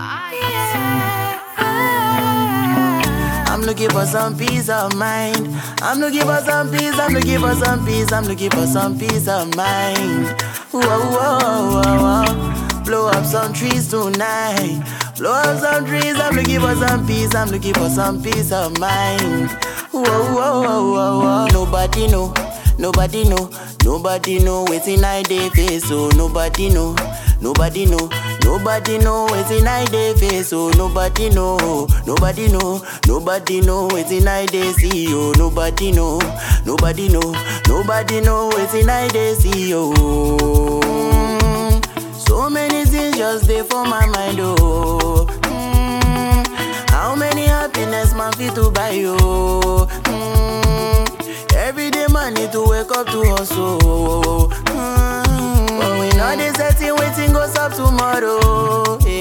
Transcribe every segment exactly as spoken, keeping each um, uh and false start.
I'm looking for some peace of mind. I'm looking for some peace. I'm looking for some peace. I'm looking for some peace of mind. Whoa, whoa, whoa, whoa. Blow up some trees tonight. Blow up some trees. I'm looking for some peace. I'm looking for some peace of mind. Whoa, whoa, whoa, whoa, whoa. Nobody know. Nobody know. Nobody know waiting I dey face. Oh, nobody know. Nobody know. Nobody know waiting I dey face. Oh, nobody know. Nobody know. Nobody know waiting I dey see. Oh, nobody know. Nobody know. Nobody know waiting I dey see. Oh, mm, so many things just dey for my mind. Oh, mm, how many happiness man fit to buy? Oh, mm, every day man need to wake up to hustle. Mm, but we know they setting waiting goes up tomorrow. Hey,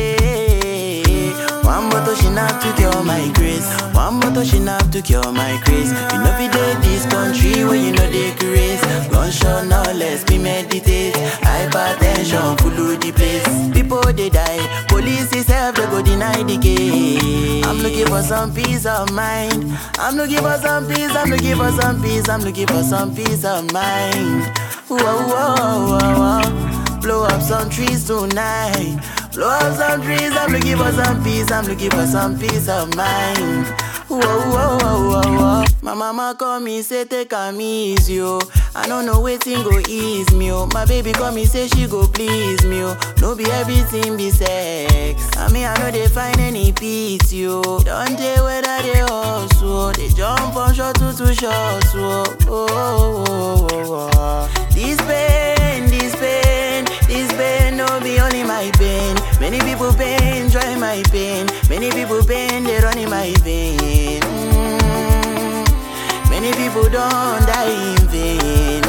wait. One bottle she not to cure my grace. One bottle she not to cure my grace. You know we did this country where you know they grace. Gunshot now let's be meditate. Hypertension full of the place. People they die. Police itself they go deny the case. I'm looking for some peace of mind. I'm looking for some peace. I'm looking for some peace. I'm looking for some peace of mind. Whoa, whoa, whoa, whoa. Blow up some trees tonight. Blow up some trees. I'm looking for some peace. I'm looking for some peace of mind. Whoa, whoa, whoa, whoa, whoa. My mama call me, say take a easy, yo. I don't know waiting go ease me, oh. My baby call me, say she go please me, oh. No be everything be sex. I mean, I know they find any peace, yo. Don't tell whether they hustle. They jump from short to two shots, oh. Oh, oh, oh, oh, oh. This pain, this pain, this pain, no be only my pain. Many people pain, join my pain. Many people pain, they run in my vein. Mm. Many people don't die in vain.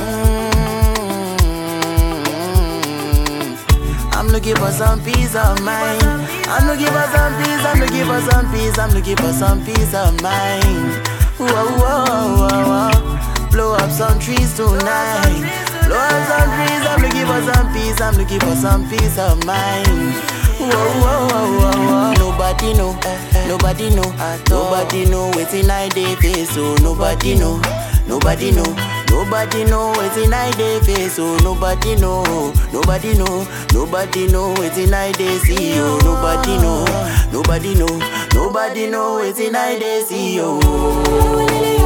Mm. I'm looking for some peace of mind. I'm looking for some peace. I'm looking for some peace. I'm looking for some peace of mind. Whoa, whoa, whoa, whoa. Blow up some trees tonight. Blow up some trees. I'm looking for some peace. I'm looking for some peace of mind. Whoa, whoa, whoa, whoa, whoa. Nobody know, nobody know, nobody know waiting I dey face. Oh, nobody know, nobody know, nobody know waiting I dey face. Oh, nobody know, nobody know, nobody know waiting I dey see. Oh, nobody know, nobody know, nobody know waiting I dey see. Oh.